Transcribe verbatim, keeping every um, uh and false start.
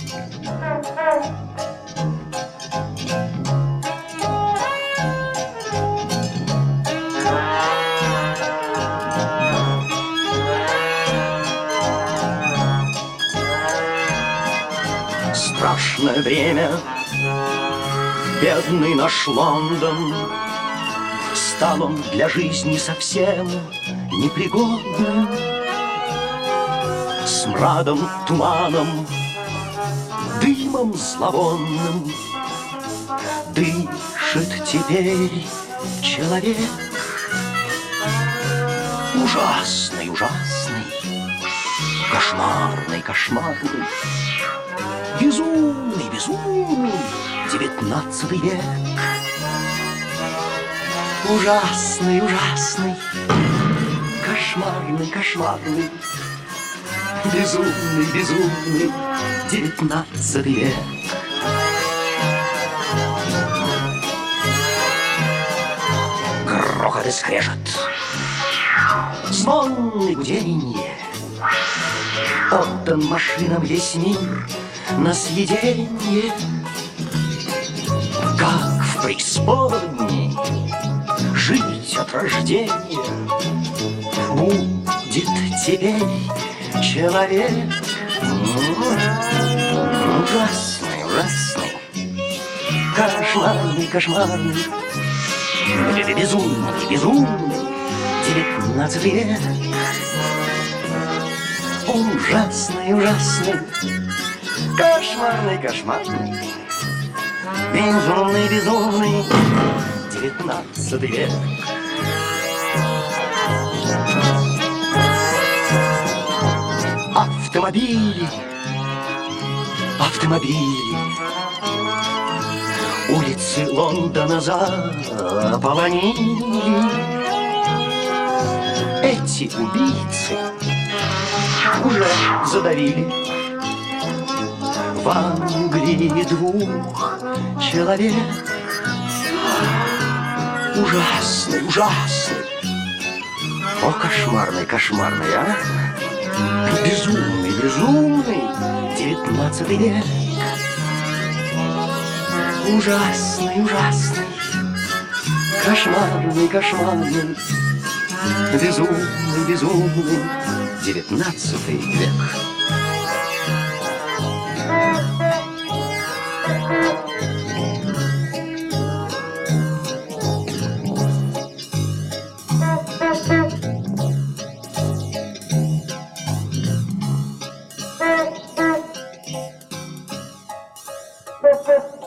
Страшное время, бедный наш Лондон, стал он для жизни совсем непригодным. Смрадом, туманом, дымом зловонным дышит теперь человек. Ужасный, ужасный, кошмарный, кошмарный, безумный, безумный девятнадцатый век. Ужасный, ужасный, кошмарный, кошмарный, безумный, безумный девятнадцатый век. Грохот и скрежет, звон и гуденье, отдан машинам весь мир на съеденье. Как в преисподней жить от рождения будет теперь человек. Ужасный, ужасный, кошмарный, кошмарный, безумный, безумный девятнадцатый век. Ужасный, ужасный, кошмарный, кошмарный, безумный, безумный девятнадцатый век. Автомобили, автомобили, улицы Лондона заполонили. Эти убийцы уже задавили в Англии двух человек. Ужасный, ужасный, о, кошмарный, кошмарный, а? Безумный, безумный девятнадцатый век. Ужасный, ужасный, кошмарный, кошмарный, безумный, безумный девятнадцатый век. Thank you.